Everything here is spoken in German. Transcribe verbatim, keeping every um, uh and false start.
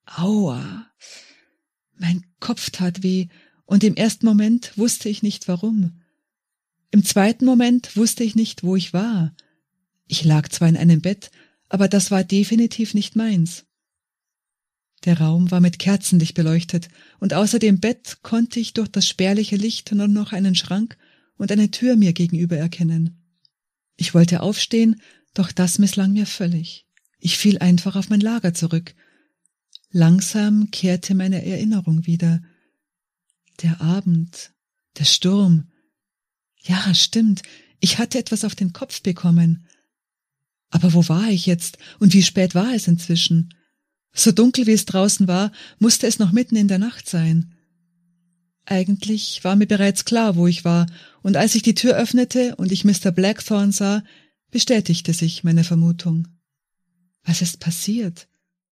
Aua! Mein Kopf tat weh, und im ersten Moment wusste ich nicht warum. Im zweiten Moment wusste ich nicht, wo ich war. Ich lag zwar in einem Bett, aber das war definitiv nicht meins. Der Raum war mit Kerzenlicht beleuchtet, und außer dem Bett konnte ich durch das spärliche Licht nur noch einen Schrank und eine Tür mir gegenüber erkennen. Ich wollte aufstehen, doch das misslang mir völlig. Ich fiel einfach auf mein Lager zurück. Langsam kehrte meine Erinnerung wieder. Der Abend, der Sturm. Ja, stimmt, ich hatte etwas auf den Kopf bekommen. Aber wo war ich jetzt und wie spät war es inzwischen? So dunkel wie es draußen war, musste es noch mitten in der Nacht sein. Eigentlich war mir bereits klar, wo ich war, und als ich die Tür öffnete und ich Mister Blackthorne sah, bestätigte sich meine Vermutung. Was ist passiert?